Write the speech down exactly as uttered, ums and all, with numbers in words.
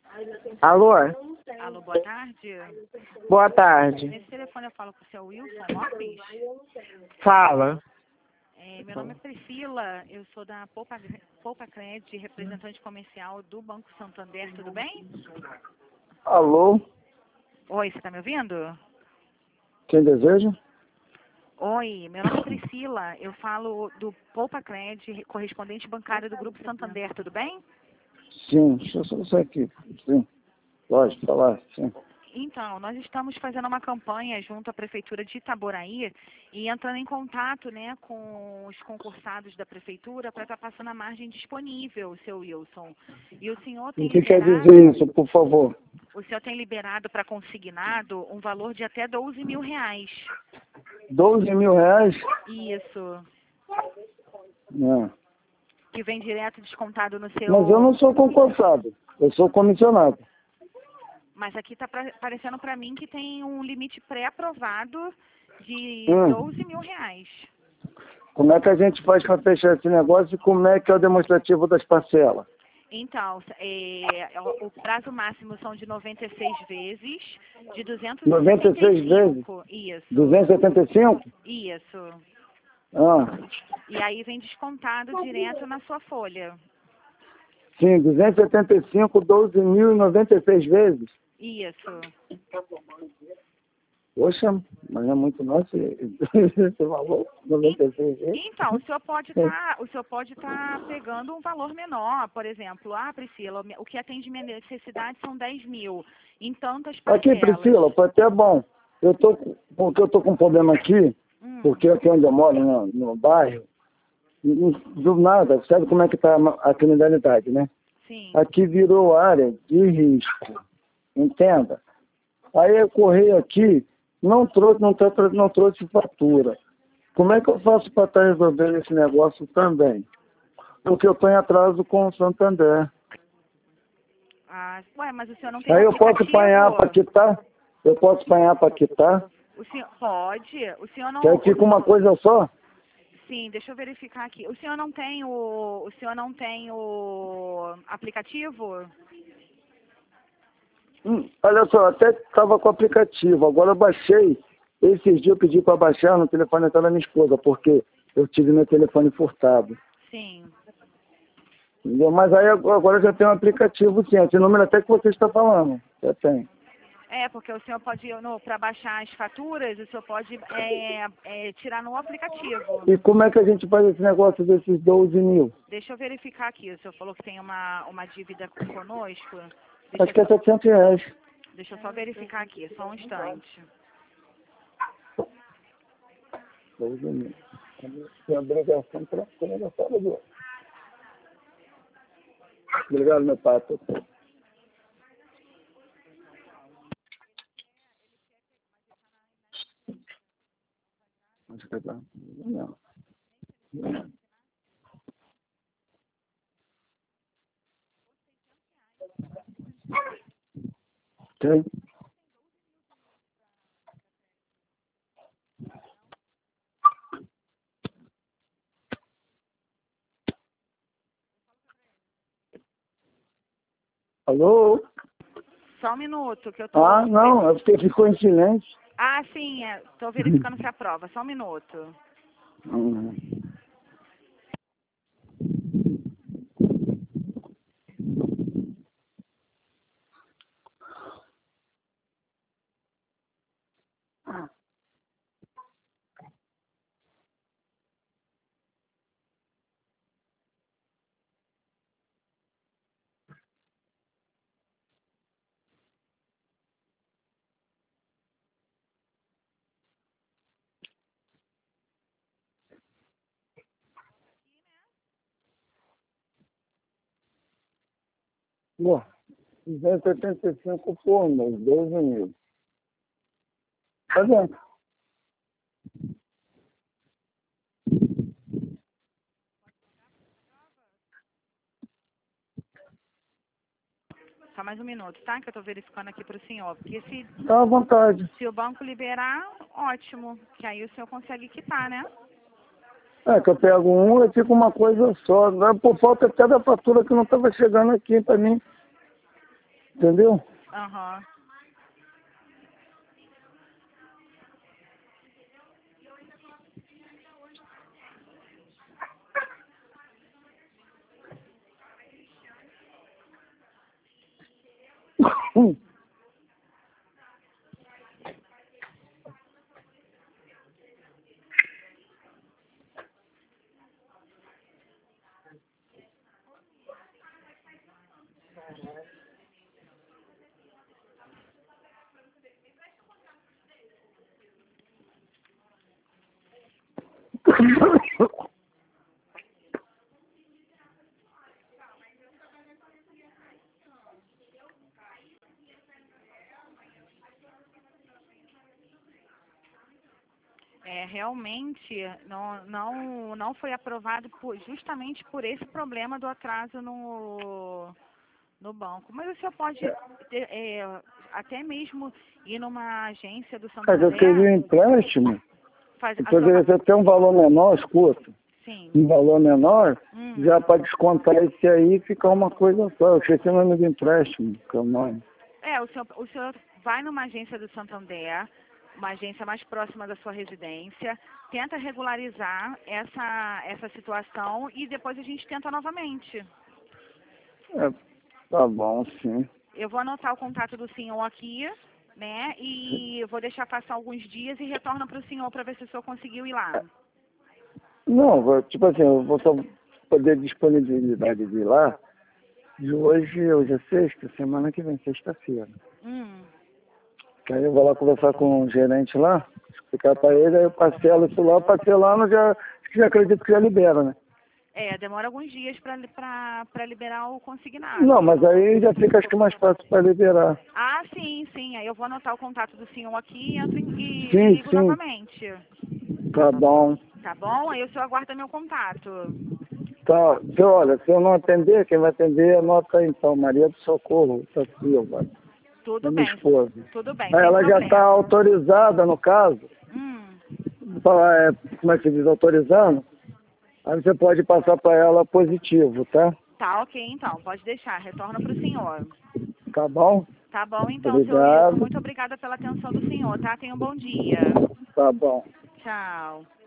Alô? Alô, boa tarde. Boa tarde. Nesse telefone eu falo com o seu Wilson Lopes. Fala. É, meu nome é Priscila, eu sou da Poupa, Poupa Cred, representante comercial do Banco Santander, tudo bem? Alô? Oi, você está me ouvindo? Quem deseja? Oi, meu nome é Priscila, eu falo do Poupa Cred, correspondente bancário do Grupo Santander, tudo bem? Sim, deixa eu só isso aqui. Sim. Pode falar, sim. Então, nós estamos fazendo uma campanha junto à Prefeitura de Itaboraí e entrando em contato, né, com os concursados da Prefeitura para estar passando a margem disponível, seu Wilson. E o senhor tem O que quer liberado, dizer isso, por favor? o senhor tem liberado para consignado um valor de até doze mil reais. doze mil reais? Isso, Não. que vem direto descontado no seu... Mas eu não sou concursado, eu sou comissionado. Mas aqui está aparecendo para mim que tem um limite pré-aprovado de Hum. doze mil reais. Como é que a gente faz para fechar esse negócio e como é que é o demonstrativo das parcelas? Então, é, o prazo máximo são de noventa e seis vezes, de duzentos noventa e e seis setenta e cinco. vezes? Isso. duzentos e setenta e cinco? Isso. Ah, E aí vem descontado direto na sua folha. sim, duzentos e setenta e cinco, doze mil e noventa e seis vezes? Isso. Poxa, mas é muito nosso esse valor, noventa e seis vezes? Então, o senhor pode estar, o senhor pode estar pegando um valor menor, por exemplo, ah, Priscila, o que atende minha necessidade são dez mil, em tantas Aqui, parcelas. Priscila, foi até bom. Eu tô, com- porque eu tô com um problema aqui, Hum, porque aqui onde eu moro, no, no bairro, não- do nada, sabe como é que tá a criminalidade, né? sim. Aqui virou área de risco, entenda? Aí eu corri aqui, não trouxe, não, tá, não trouxe fatura. Como é que eu faço para estar resolvendo esse negócio também? Porque eu estou em atraso com o Santander. Ah, ué, mas o senhor não tem Aí um eu posso apanhar para aplicativo? quitar? Eu posso apanhar para quitar? O senhor pode? O senhor Que aí não... fica uma coisa só? Sim, deixa eu verificar aqui. O senhor não tem o, o senhor não tem o aplicativo? Hum, olha só, até estava com o aplicativo, agora eu baixei. Esses dias eu pedi para baixar no telefone até da minha esposa, porque eu tive meu telefone furtado. Sim. Entendeu? Mas aí agora eu já tenho um aplicativo, sim. Esse número até que você está falando. Já tem. É, porque o senhor pode, para baixar as faturas, o senhor pode é, é, tirar no aplicativo. E como é que a gente faz esse negócio desses doze mil? Deixa eu verificar aqui. O senhor falou que tem uma, uma dívida conosco. Acho Deixa que é eu, só, setecentos reais. deixa eu só verificar aqui, só um instante. doze mil. Tem obrigação para a sala do... Obrigado, meu pato. Acho que tá. Não. Tem? Alô? Só um minuto que eu tô... Ah, não, é porque ficou em silêncio. Ah, sim, estou verificando se aprova. Só um minuto. Hum. Bom, duzentos e oitenta e cinco por mês, doze mil. Tá vendo? Só mais um minuto, tá? Que eu estou verificando aqui para o senhor. Porque se, Tá à vontade. se o banco liberar, ótimo. Que aí o senhor consegue quitar, né? É, que eu pego um e fica uma coisa só. Né? Por falta até da fatura que não estava chegando aqui para mim. Entendeu? Aham. É, realmente não, não, não foi aprovado por, justamente por esse problema do atraso no, no banco. Mas o senhor pode ter, é, até mesmo ir numa agência do Mas eu queria um Santander, empréstimo, faz, eu a poderia troca- ser até um valor menor, escuta, sim. um valor menor, Hum. já para descontar esse aí e ficar uma coisa só. Eu esqueci o nome do empréstimo, que é o nome. É, o senhor, o senhor vai numa agência do Santander, uma agência mais próxima da sua residência, tenta regularizar essa, essa situação e depois a gente tenta novamente. É, tá bom, sim. Eu vou anotar o contato do senhor aqui, né, e vou deixar passar alguns dias e retorno para o senhor para ver se o senhor conseguiu ir lá. Não, vou- tipo assim, eu vou só poder disponibilidade de ir lá de hoje, hoje é sexta, semana que vem, sexta-feira. Hum. Que aí eu vou lá conversar com o gerente lá, explicar para ele, aí eu parcelo isso lá, parcelando, já, já acredito que já libera, né? É, demora alguns dias para liberar o consignado. Não, mas aí já fica acho que mais fácil para liberar. Ah, sim, sim. Aí eu vou anotar o contato do senhor aqui e, entro em- e Sim, ligo sim. novamente. Tá bom. Tá bom? Aí o senhor aguarda meu contato. Tá. Se, olha, se eu não atender, quem vai atender, anota aí então, Maria do Socorro da Silva, Tudo é minha bem. esposa. Tudo bem, Aí sem ela já problema. está autorizada, no caso, Hum. pra, é, como é que se diz, autorizando, aí você pode passar para ela positivo, tá? Tá, ok, então. Pode deixar. Retorno para o senhor. Tá bom? Tá bom, então, seu Wilson. Obrigado. Muito obrigada pela atenção do senhor, tá? Tenha um bom dia. Tá bom. Tchau.